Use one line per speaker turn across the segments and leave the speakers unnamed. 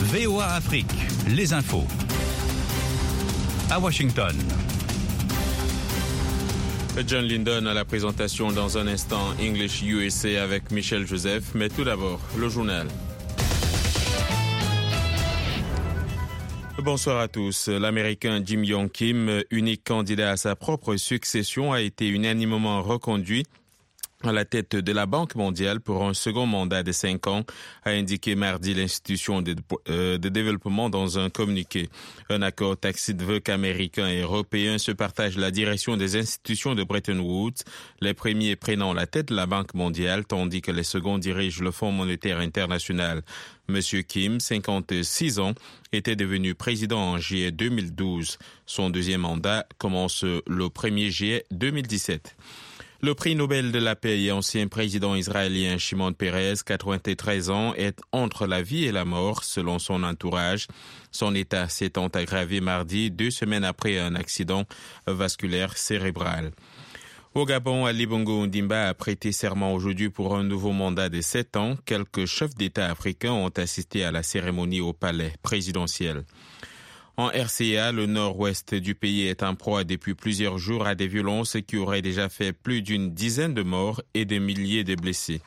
VOA Afrique, les infos. À Washington.
John Lindon à la présentation dans un instant English USA avec Michel Joseph, mais tout d'abord, le journal. Bonsoir à tous. L'Américain Jim Yong Kim, unique candidat à sa propre succession, a été unanimement reconduit à la tête de la Banque mondiale pour un second mandat de 5 ans, a indiqué mardi l'institution de développement dans un communiqué. Un accord tacite veut qu'Américains et Européens se partagent la direction des institutions de Bretton Woods, les premiers prenant la tête de la Banque mondiale, tandis que les seconds dirigent le Fonds monétaire international. Monsieur Kim, 56 ans, était devenu président en juillet 2012. Son deuxième mandat commence le 1er juillet 2017. Le prix Nobel de la paix et ancien président israélien Shimon Peres, 93 ans, est entre la vie et la mort, selon son entourage. Son état s'étant aggravé mardi, 2 semaines après un accident vasculaire cérébral. Au Gabon, Ali Bongo Ondimba a prêté serment aujourd'hui pour un nouveau mandat de 7 ans. Quelques chefs d'État africains ont assisté à la cérémonie au palais présidentiel. En RCA, le nord-ouest du pays est en proie depuis plusieurs jours à des violences qui auraient déjà fait plus d'une dizaine de morts et des milliers de blessés.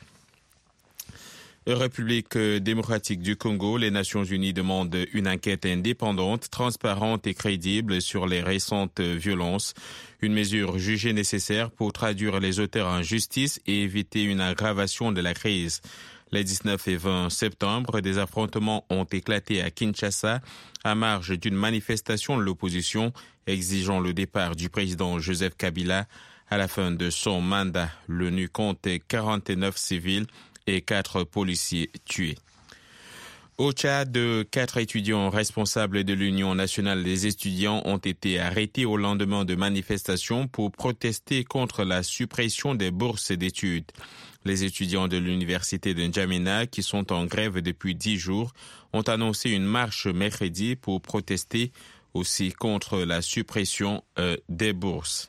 République démocratique du Congo, les Nations unies demandent une enquête indépendante, transparente et crédible sur les récentes violences. Une mesure jugée nécessaire pour traduire les auteurs en justice et éviter une aggravation de la crise. Les 19 et 20 septembre, des affrontements ont éclaté à Kinshasa à marge d'une manifestation de l'opposition exigeant le départ du président Joseph Kabila à la fin de son mandat. L'ONU compte 49 civils et 4 policiers tués. Au Tchad, 4 étudiants responsables de l'Union nationale des étudiants ont été arrêtés au lendemain de manifestations pour protester contre la suppression des bourses d'études. Les étudiants de l'université de N'Djamena, qui sont en grève depuis 10 jours, ont annoncé une marche mercredi pour protester aussi contre la suppression des bourses.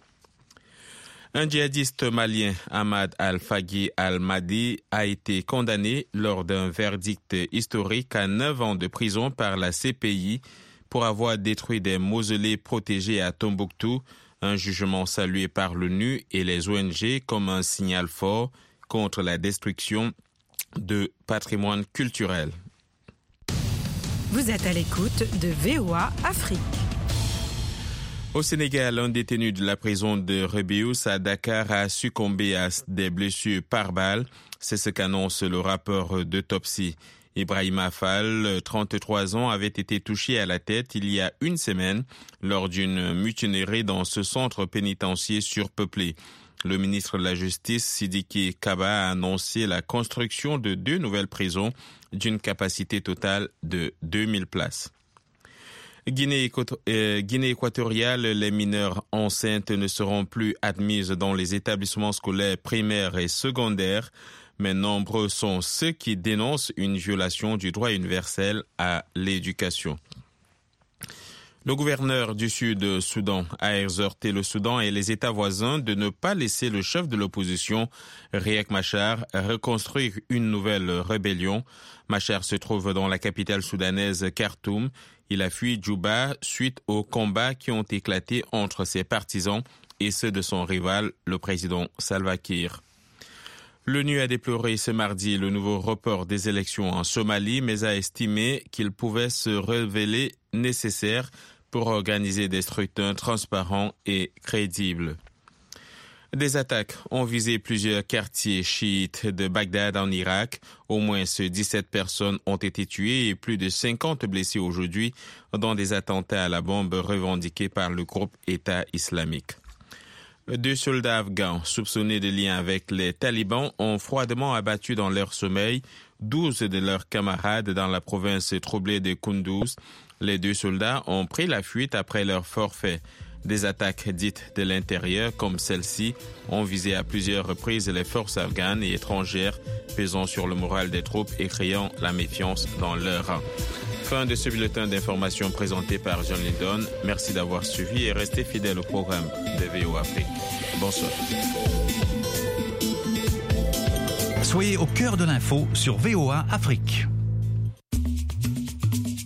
Un djihadiste malien, Ahmad Al-Faghi Al-Mahdi, a été condamné lors d'un verdict historique à 9 ans de prison par la CPI pour avoir détruit des mausolées protégés à Tombouctou, un jugement salué par l'ONU et les ONG comme un signal fort contre la destruction de patrimoine culturel.
Vous êtes à l'écoute de VOA Afrique.
Au Sénégal, un détenu de la prison de Rebeuss à Dakar a succombé à des blessures par balle. C'est ce qu'annonce le rapport d'autopsie. Ibrahima Fall, 33 ans, avait été touché à la tête il y a une semaine lors d'une mutinerie dans ce centre pénitentiaire surpeuplé. Le ministre de la Justice, Sidiki Kaba, a annoncé la construction de 2 nouvelles prisons d'une capacité totale de 2000 places. Guinée équatoriale, les mineurs enceintes ne seront plus admises dans les établissements scolaires primaires et secondaires, mais nombreux sont ceux qui dénoncent une violation du droit universel à l'éducation. Le gouverneur du Sud-Soudan a exhorté le Soudan et les États voisins de ne pas laisser le chef de l'opposition, Riek Machar, reconstruire une nouvelle rébellion. Machar se trouve dans la capitale soudanaise Khartoum. Il a fui Djouba suite aux combats qui ont éclaté entre ses partisans et ceux de son rival, le président Salva Kiir. L'ONU a déploré ce mardi le nouveau report des élections en Somalie, mais a estimé qu'il pouvait se révéler nécessaire pour organiser des scrutins transparents et crédibles. Des attaques ont visé plusieurs quartiers chiites de Bagdad en Irak. Au moins 17 personnes ont été tuées et plus de 50 blessées aujourd'hui dans des attentats à la bombe revendiqués par le groupe État islamique. 2 soldats afghans soupçonnés de liens avec les talibans ont froidement abattu dans leur sommeil 12 de leurs camarades dans la province troublée de Kunduz. Les 2 soldats ont pris la fuite après leur forfait. Des attaques dites de l'intérieur, comme celle-ci, ont visé à plusieurs reprises les forces afghanes et étrangères, pesant sur le moral des troupes et créant la méfiance dans leur rang. Fin de ce bulletin d'information présenté par John Lindon. Merci d'avoir suivi et restez fidèles au programme de VOA Afrique. Bonsoir.
Soyez au cœur de l'info sur VOA Afrique.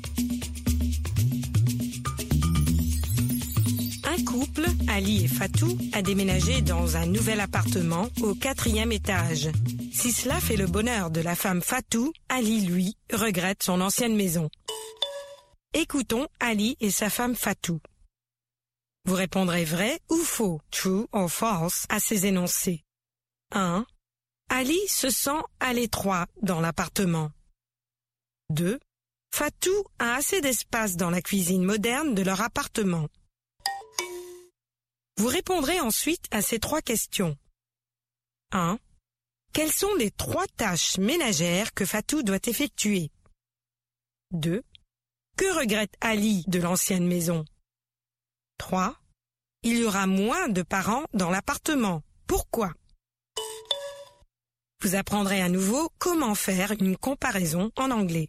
couple, Ali et Fatou, a déménagé dans un nouvel appartement au 4e étage. Si cela fait le bonheur de la femme Fatou, Ali, lui, regrette son ancienne maison. Écoutons Ali et sa femme Fatou. Vous répondrez vrai ou faux, true or false, à ces énoncés. 1. Ali se sent à l'étroit dans l'appartement. 2. Fatou a assez d'espace dans la cuisine moderne de leur appartement. Vous répondrez ensuite à ces 3 questions. 1. Quelles sont les 3 tâches ménagères que Fatou doit effectuer? 2. Que regrette Ali de l'ancienne maison? 3. Il y aura moins de parents dans l'appartement. Pourquoi? Vous apprendrez à nouveau comment faire une comparaison en anglais.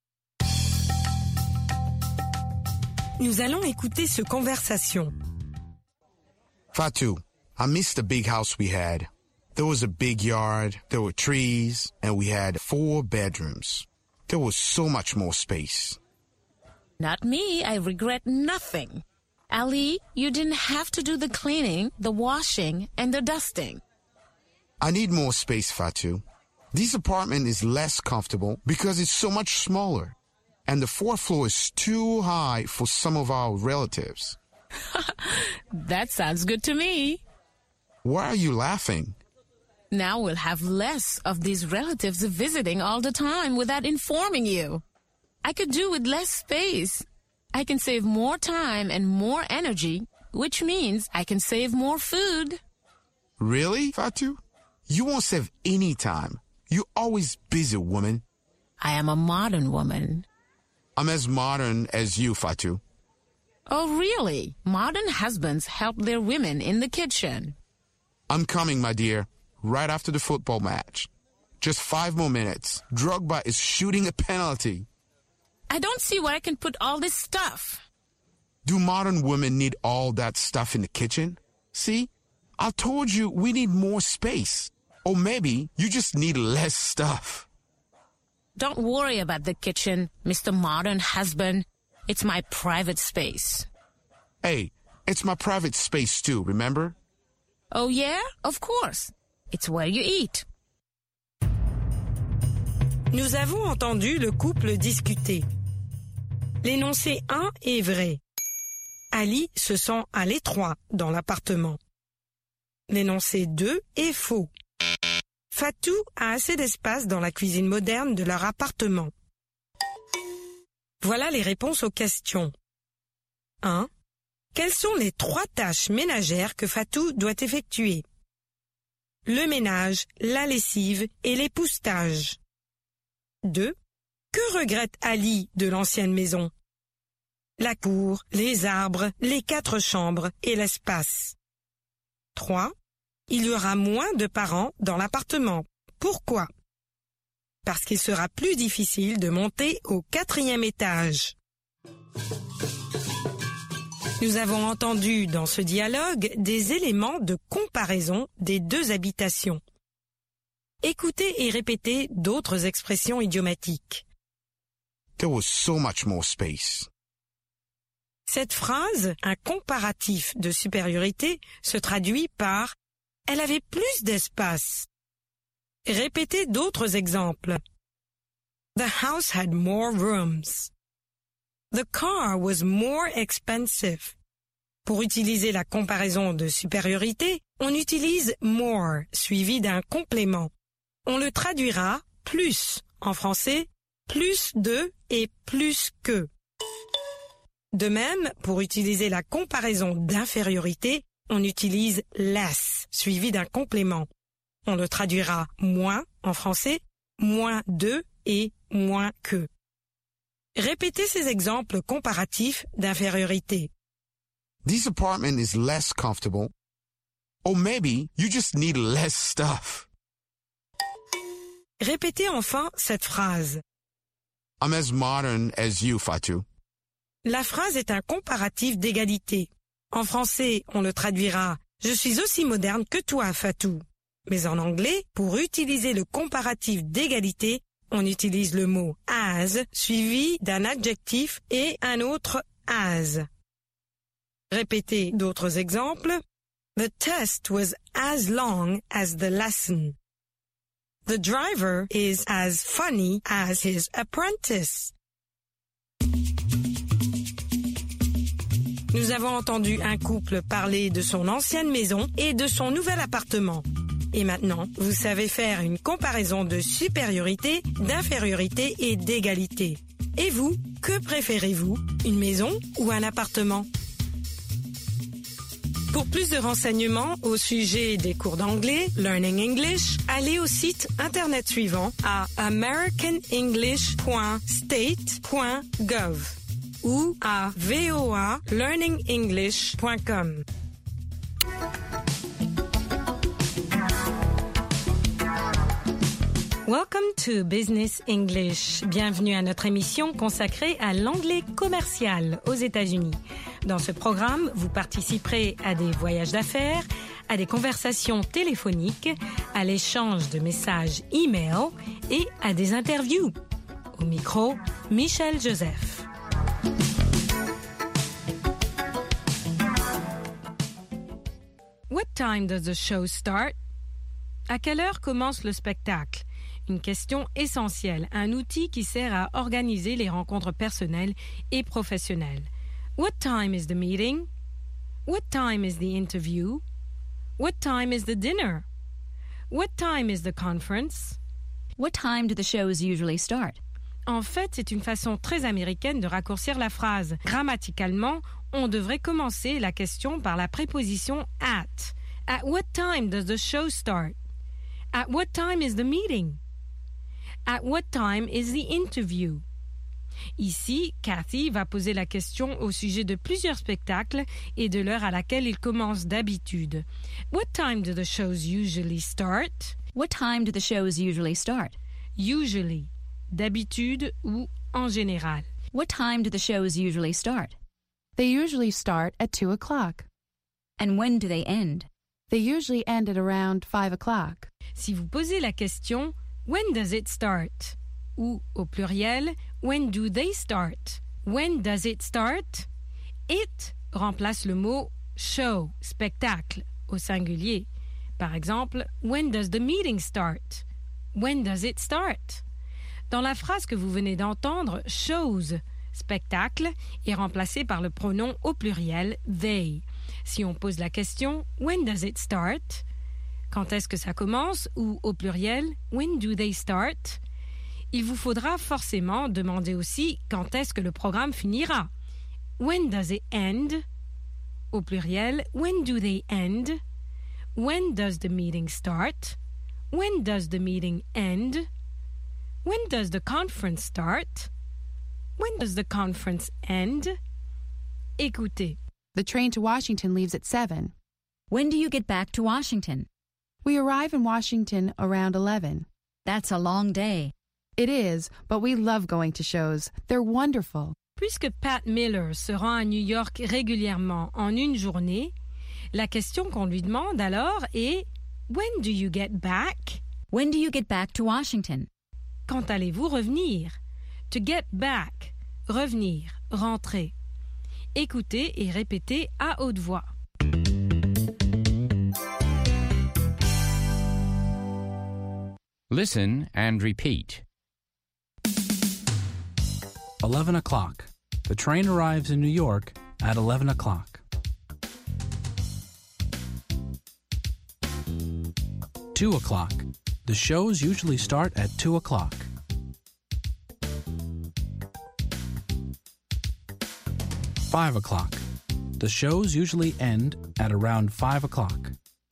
Nous allons écouter ce conversation.
Fatou, I miss the big house we had. There was a big yard, there were trees, and we had 4 bedrooms. There was so much more space.
Not me. I regret nothing. Ali, you didn't have to do the cleaning, the washing, and the dusting.
I need more space, Fatou. This apartment is less comfortable because it's so much smaller. And the 4th floor is too high for some of our relatives.
That sounds good to me.
Why are you laughing?
Now we'll have less of these relatives visiting all the time without informing you. I could do with less space. I can save more time and more energy, which means I can save more food.
Really, Fatou? You won't save any time. You're always busy, woman.
I am a modern woman.
I'm as modern as you, Fatou.
Oh, really? Modern husbands help their women in the kitchen.
I'm coming, my dear, right after the football match. Just 5 more minutes. Drogba is shooting a penalty.
I don't see where I can put all this stuff.
Do modern women need all that stuff in the kitchen? See? I told you we need more space. Or maybe you just need less stuff.
Don't worry about the kitchen, Mr. Modern Husband. It's my private space.
Hey, it's my private space too, remember?
Oh yeah? Of course. It's where you eat.
Nous avons entendu le couple discuter. L'énoncé 1 est vrai. Ali se sent à l'étroit dans l'appartement. L'énoncé 2 est faux. Fatou a assez d'espace dans la cuisine moderne de leur appartement. Voilà les réponses aux questions. 1. Quelles sont les 3 tâches ménagères que Fatou doit effectuer? Le ménage, la lessive et l'époussetage. 2. Que regrette Ali de l'ancienne maison? La cour, les arbres, les 4 chambres et l'espace. 3. Il y aura moins de parents dans l'appartement. Pourquoi? Parce qu'il sera plus difficile de monter au 4e étage. Nous avons entendu dans ce dialogue des éléments de comparaison des 2 habitations. Écoutez et répétez d'autres expressions idiomatiques.
There was so much more space.
Cette phrase, un comparatif de supériorité, se traduit par « elle avait plus d'espace ». Répétez d'autres exemples. The house had more rooms. The car was more expensive. Pour utiliser la comparaison de supériorité, on utilise more suivi d'un complément. On le traduira plus en français, plus de et plus que. De même, pour utiliser la comparaison d'infériorité, on utilise less suivi d'un complément. On le traduira moins en français, moins de et moins que. Répétez ces exemples comparatifs d'infériorité.
This apartment is less comfortable. Or maybe you just need less stuff.
Répétez enfin cette phrase.
I'm as modern as you, Fatou.
La phrase est un comparatif d'égalité. En français, on le traduira « Je suis aussi moderne que toi, Fatou ». Mais en anglais, pour utiliser le comparatif d'égalité, on utilise le mot « as » suivi d'un adjectif et un autre « as ». Répétez d'autres exemples. The test was as long as the lesson. The driver is as funny as his apprentice. Nous avons entendu un couple parler de son ancienne maison et de son nouvel appartement. Et maintenant, vous savez faire une comparaison de supériorité, d'infériorité et d'égalité. Et vous, que préférez-vous, une maison ou un appartement? Pour plus de renseignements au sujet des cours d'anglais, Learning English, allez au site internet suivant à americanenglish.state.gov ou à voalearningenglish.com. Welcome to Business English. Bienvenue à notre émission consacrée à l'anglais commercial aux États-Unis. Dans ce programme, vous participerez à des voyages d'affaires, à des conversations téléphoniques, à l'échange de messages e-mail et à des interviews. Au micro, Michel Joseph. What time does the show start? À quelle heure commence le spectacle? Une question essentielle, un outil qui sert à organiser les rencontres personnelles et professionnelles. What time is the meeting? What time is the interview? What time is the dinner? What time is the conference?
What time do the shows usually start?
En fait, c'est une façon très américaine de raccourcir la phrase. Grammaticalement, on devrait commencer la question par la préposition at. At what time does the show start? At what time is the meeting? At what time is the interview? Ici, Cathy va poser la question au sujet de plusieurs spectacles et de l'heure à laquelle ils commencent d'habitude. What time do the shows usually start?
What time do the shows usually start?
Usually, d'habitude ou en général.
What time do the shows usually start?
They usually start at 2 o'clock.
And when do they end?
They usually end at around 5 o'clock.
Si vous posez la question « When does it start ?» ou au pluriel « When do they start ?» When does it start? It remplace le mot show, spectacle, au singulier. Par exemple, When does the meeting start? When does it start? Dans la phrase que vous venez d'entendre, shows, spectacle, est remplacé par le pronom au pluriel they. Si on pose la question When does it start? Quand est-ce que ça commence? Ou au pluriel When do they start? Il vous faudra forcément demander aussi quand est-ce que le programme finira. When does it end? Au pluriel When do they end? When does the meeting start? When does the meeting end? When does the conference start? When does the conference end? Écoutez.
The train to Washington leaves at 7.
When do you get back to Washington?
We arrive in Washington around 11.
That's a long day.
It is, but we love going to shows. They're wonderful.
Puisque Pat Miller se rend à New York régulièrement en une journée, la question qu'on lui demande alors est « When do you get back? »
When do you get back to Washington?
Quand allez-vous revenir? To get back, revenir, rentrer. Écoutez et répétez à haute voix.
Listen and repeat.
11 o'clock. The train arrives in New York at 11 o'clock. 2 o'clock. The shows usually start at 2 o'clock. 5 o'clock. The shows usually end at around 5 o'clock.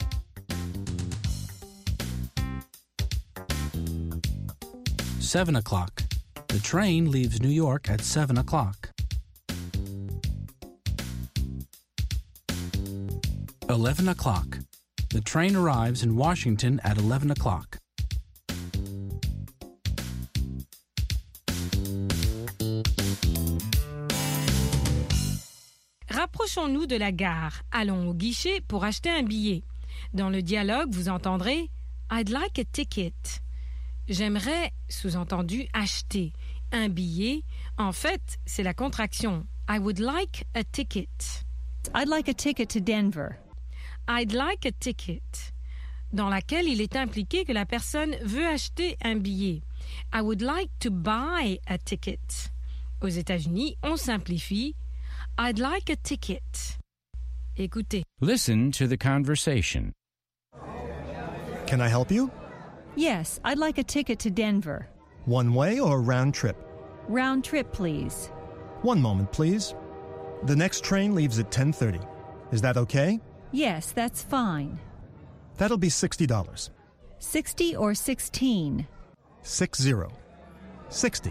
7 o'clock. The train leaves New York at 7 o'clock. 11 o'clock. The train arrives in Washington at 11 o'clock.
Rapprochons-nous de la gare. Allons au guichet pour acheter un billet. Dans le dialogue, vous entendrez « I'd like a ticket ». J'aimerais, sous-entendu, acheter un billet. En fait, c'est la contraction « I would like a ticket ».
I'd like a ticket to Denver.
I'd like a ticket, dans laquelle il est impliqué que la personne veut acheter un billet. I would like to buy a ticket. Aux États-Unis, on simplifie I'd like a ticket. Écoutez.
Listen to the conversation.
Can I help you?
Yes, I'd like a ticket to Denver.
One way or round trip?
Round trip, please.
One moment, please. The next train leaves at 10:30. Is that okay?
Yes, that's fine.
That'll be $60.
60 or 16?
60. 60.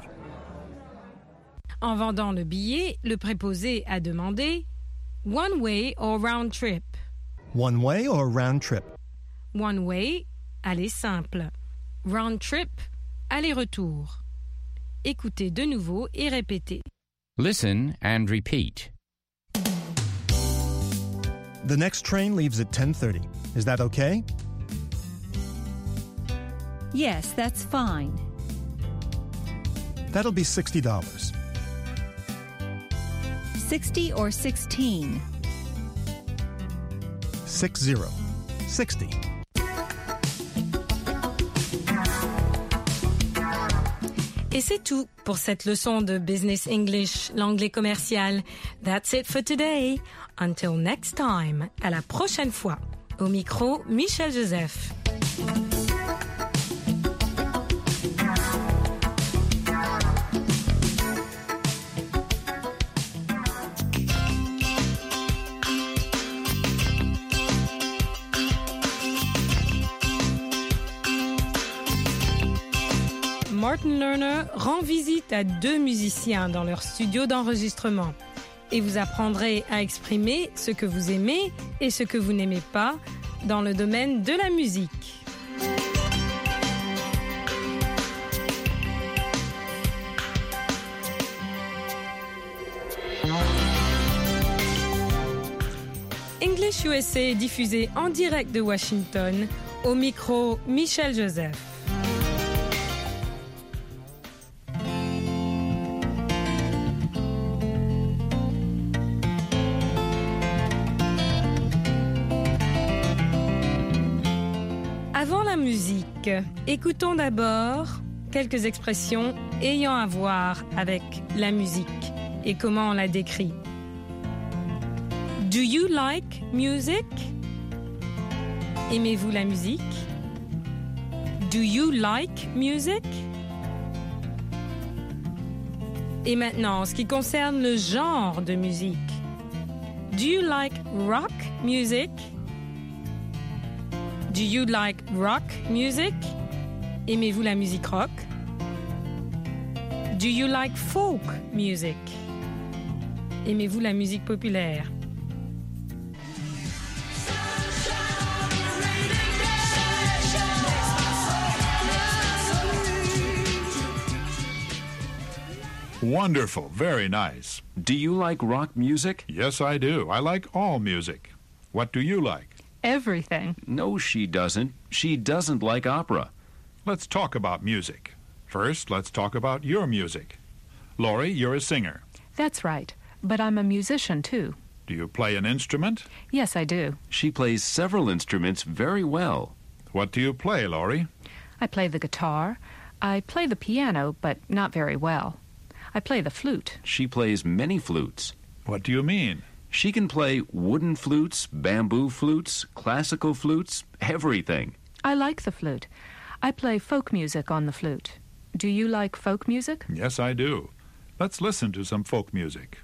En vendant le billet, le préposé a demandé one way or round trip.
One way or round trip?
One way, aller simple. Round trip, aller-retour. Écoutez de nouveau et répétez.
Listen and repeat.
The next train leaves at 10:30. Is that okay?
Yes, that's fine.
That'll be $60.
60 or 16?
60. 60.
Et c'est tout pour cette leçon de Business English, l'anglais commercial. That's it for today. Until next time. À la prochaine fois. Au micro, Michel Joseph. Martin Lerner rend visite à 2 musiciens dans leur studio d'enregistrement et vous apprendrez à exprimer ce que vous aimez et ce que vous n'aimez pas dans le domaine de la musique. English USA est diffusé en direct de Washington, au micro Michel Joseph. Avant la musique, écoutons d'abord quelques expressions ayant à voir avec la musique et comment on la décrit. Do you like music? Aimez-vous la musique? Do you like music? Et maintenant, en ce qui concerne le genre de musique. Do you like rock music? Do you like rock music? Aimez-vous la musique rock? Do you like folk music? Aimez-vous la musique populaire?
Wonderful. Very nice.
Do you like rock music?
Yes, I do. I like all music. What do you like?
Everything.
No, she doesn't. She doesn't like opera.
Let's talk about music. First, let's talk about your music. Laurie, you're a singer.
That's right. But I'm a musician, too.
Do you play an instrument?
Yes, I do.
She plays several instruments very well.
What do you play, Laurie?
I play the guitar. I play the piano, but not very well. I play the flute.
She plays many flutes.
What do you mean?
She can play wooden flutes, bamboo flutes, classical flutes, everything.
I like the flute. I play folk music on the flute. Do you like folk music?
Yes, I do. Let's listen to some folk music.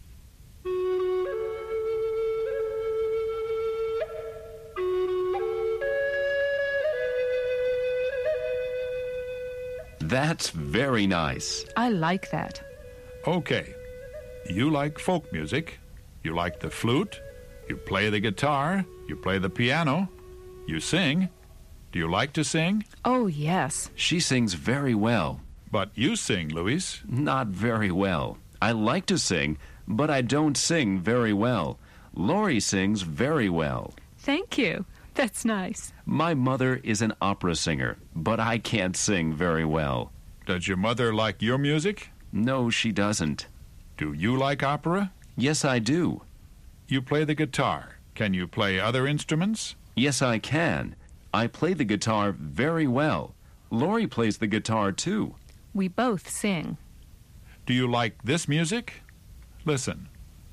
That's very nice.
I like that.
Okay. You like folk music. You like the flute. You play the guitar. You play the piano. You sing. Do you like to sing?
Oh, yes.
She sings very well.
But you sing, Louis.
Not very well. I like to sing, but I don't sing very well. Laurie sings very well.
Thank you. That's nice.
My mother is an opera singer, but I can't sing very well.
Does your mother like your music?
No, she doesn't.
Do you like opera?
Yes, I do.
you play the guitar. Can you play other instruments?
Yes, I can. I play the guitar very well. Laurie plays the guitar too.
We both sing.
Do you like this music? Listen.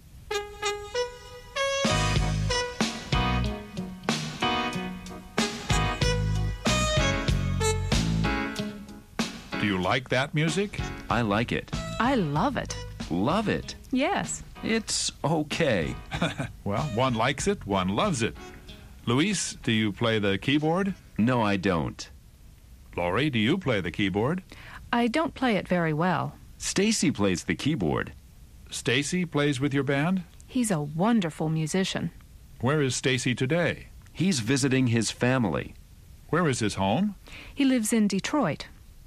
Do you like that music?
I like it.
I love it.
Love it.
Yes.
It's okay.
Well, one likes it, one loves it. Luis, do you play the keyboard?
No, I don't.
Laurie, do you play the keyboard?
I don't play it very well.
Stacy plays the keyboard.
Stacy plays with your band?
He's a wonderful musician.
Where is Stacy today?
He's visiting his family.
Where is his home?
He lives in Detroit.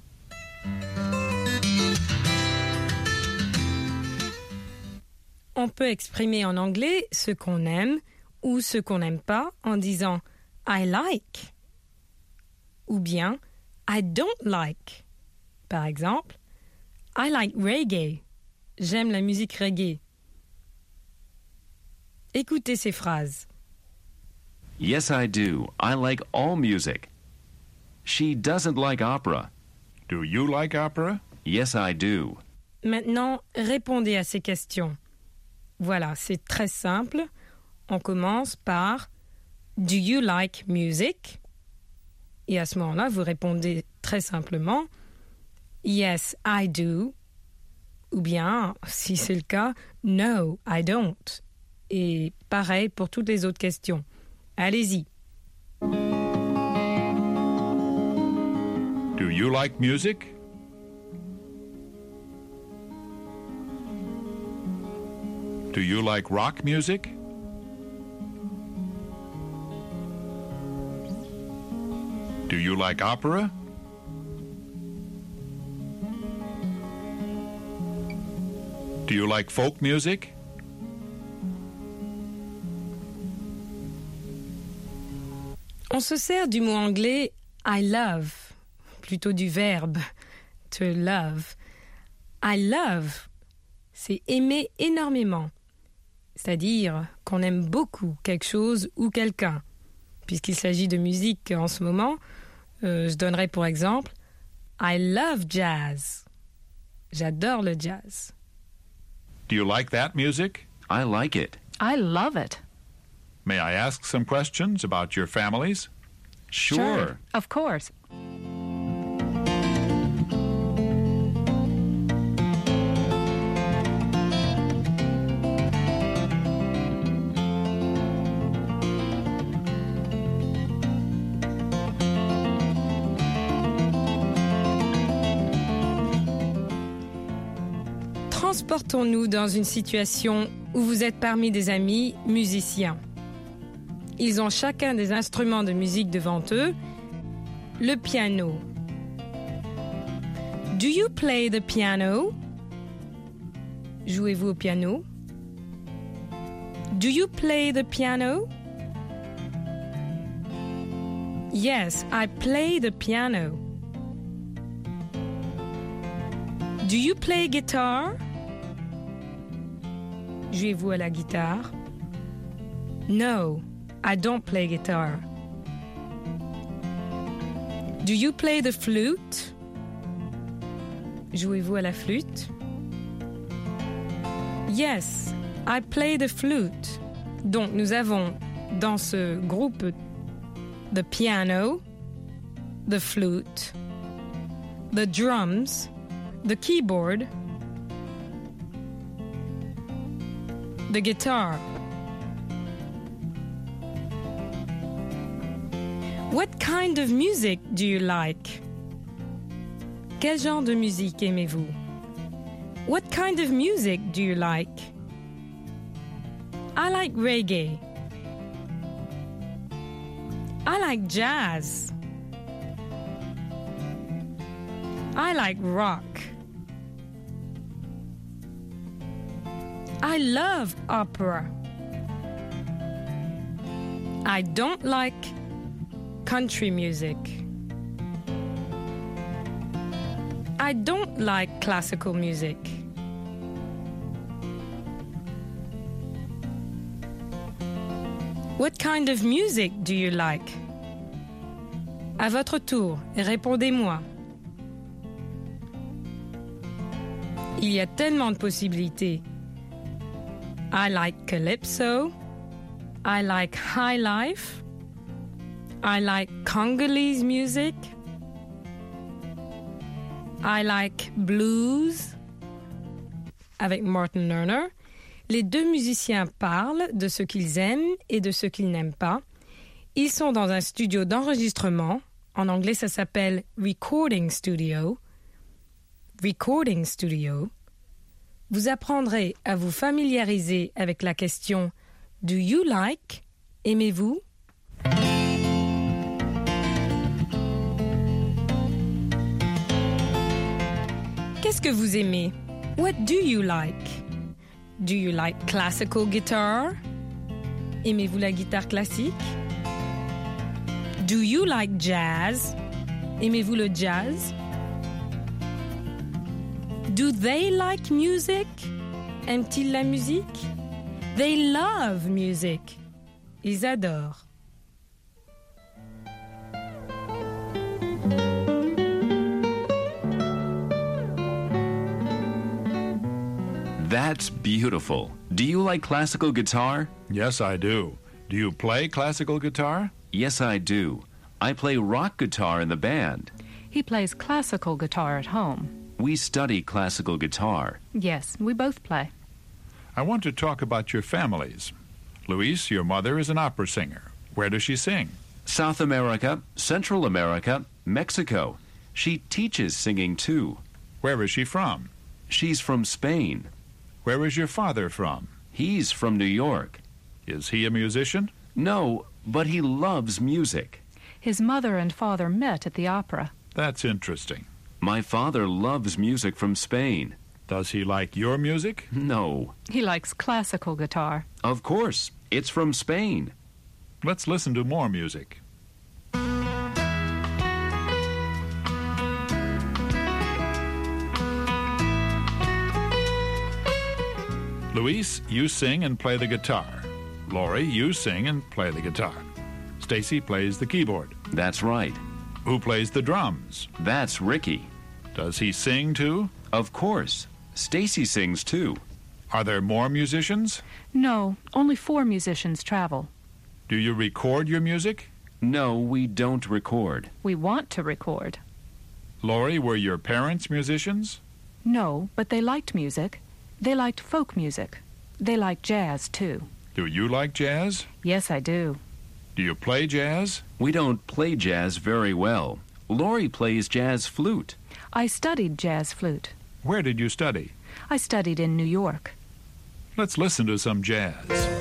On peut exprimer en anglais ce qu'on aime ou ce qu'on n'aime pas en disant I like ou bien I don't like. Par exemple, I like reggae. J'aime la musique reggae. Écoutez ces phrases.
Yes, I do. I like all music. She doesn't like opera.
Do you like opera?
Yes, I do.
Maintenant, répondez à ces questions. Voilà, c'est très simple. On commence par Do you like music? Et à ce moment-là, vous répondez très simplement Yes, I do. Ou bien, si c'est le cas, No, I don't. Et pareil pour toutes les autres questions. Allez-y.
Do you like music? Do you like rock music? Do you like opera? Do you like folk music?
On se sert du mot anglais I love, plutôt du verbe to love. I love, c'est aimer énormément. C'est-à-dire qu'on aime beaucoup quelque chose ou quelqu'un. Puisqu'il s'agit de musique en ce moment, je donnerai pour exemple I love jazz. J'adore le jazz.
Do you like that music?
I like it.
I love it.
May I ask some questions about your families?
Sure.
Of course.
Transportons-nous dans une situation où vous êtes parmi des amis musiciens. Ils ont chacun des instruments de musique devant eux. Le piano. Do you play the piano? Jouez-vous au piano? Do you play the piano? Yes, I play the piano. Do you play guitar? Jouez-vous à la guitare? No, I don't play guitar. Do you play the flute? Jouez-vous à la flûte? Yes, I play the flute. Donc nous avons dans ce groupe the piano, the flute, the drums, the keyboard, the guitar. What kind of music do you like? Quel genre de musique aimez-vous? What kind of music do you like? I like reggae. I like jazz. I like rock. I love opera. I don't like country music. I don't like classical music. What kind of music do you like? À votre tour, répondez-moi. Il y a tellement de possibilités. I like calypso. I like high life. I like Congolese music. I like blues. Avec Martin Lerner, les deux musiciens parlent de ce qu'ils aiment et de ce qu'ils n'aiment pas. Ils sont dans un studio d'enregistrement. En anglais, ça s'appelle recording studio. Recording studio. Vous apprendrez à vous familiariser avec la question « Do you like ?» Aimez-vous? Qu'est-ce que vous aimez? What do you like? Do you like classical guitar? Aimez-vous la guitare classique? Do you like jazz? Aimez-vous le jazz? Do they like music? Aiment-ils la musique? They love music. Ils adorent.
That's beautiful. Do you like classical guitar?
Yes, I do. Do you play classical guitar?
Yes, I do. I play rock guitar in the band.
He plays classical guitar at home.
We study classical guitar.
Yes, we both play.
I want to talk about your families. Luis, your mother is an opera singer. Where does she sing?
South America, Central America, Mexico. She teaches singing too.
Where is she from?
She's from Spain.
Where is your father from?
He's from New York.
Is he a musician?
No, but he loves music.
His mother and father met at the opera.
That's interesting.
My father loves music from Spain.
Does he like your music?
No.
He likes classical guitar.
Of course. It's from Spain.
Let's listen to more music. Luis, you sing and play the guitar. Laurie, you sing and play the guitar. Stacy plays the keyboard.
That's right.
Who plays the drums?
That's Ricky.
Does he sing too?
Of course. Stacy sings too.
Are there more musicians?
No, only 4 musicians travel.
Do you record your music?
No, we don't record.
We want to record.
Laurie, were your parents musicians?
No, but they liked music. They liked folk music. They like jazz, too.
Do you like jazz?
Yes, I do.
Do you play jazz?
We don't play jazz very well. Laurie plays jazz flute.
I studied jazz flute.
Where did you study?
I studied in New York.
Let's listen to some jazz.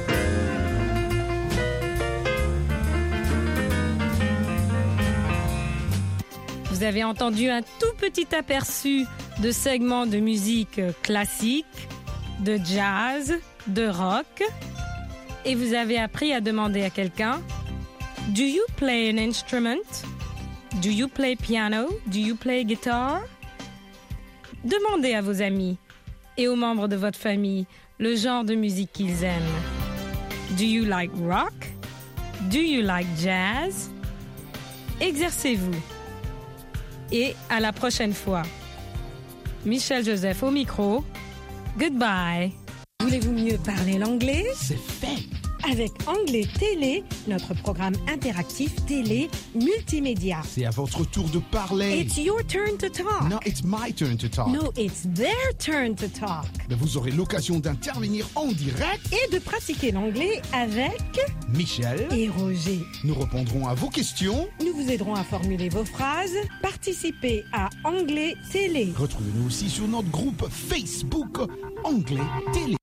Vous avez entendu un tout petit aperçu de segments de musique classique, de jazz, de rock. Et vous avez appris à demander à quelqu'un « Do you play an instrument? Do you play piano? Do you play guitar? » Demandez à vos amis et aux membres de votre famille le genre de musique qu'ils aiment. Do you like rock? Do you like jazz? Exercez-vous. Et à la prochaine fois. Michel Joseph au micro. Goodbye. Voulez-vous mieux parler l'anglais?
C'est fait.
Avec Anglais Télé, notre programme interactif télé multimédia.
C'est à votre tour de parler.
It's your turn to talk.
No, it's my turn to talk.
No, it's their turn to talk.
Mais vous aurez l'occasion d'intervenir en direct
et de pratiquer l'anglais avec
Michel
et Roger.
Nous répondrons à vos questions.
Nous vous aiderons à formuler vos phrases. Participez à Anglais Télé.
Retrouvez-nous aussi sur notre groupe Facebook Anglais Télé.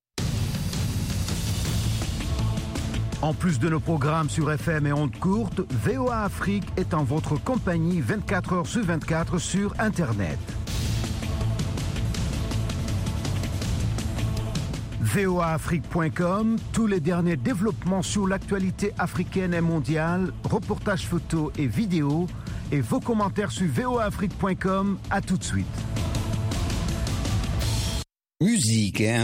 En plus de nos programmes sur FM et ondes courtes, VOA Afrique est en votre compagnie 24 heures sur 24 sur Internet. voaafrique.com, tous les derniers développements sur l'actualité africaine et mondiale, reportages photos et vidéos, et vos commentaires sur voaafrique.com. À tout de suite.
Musique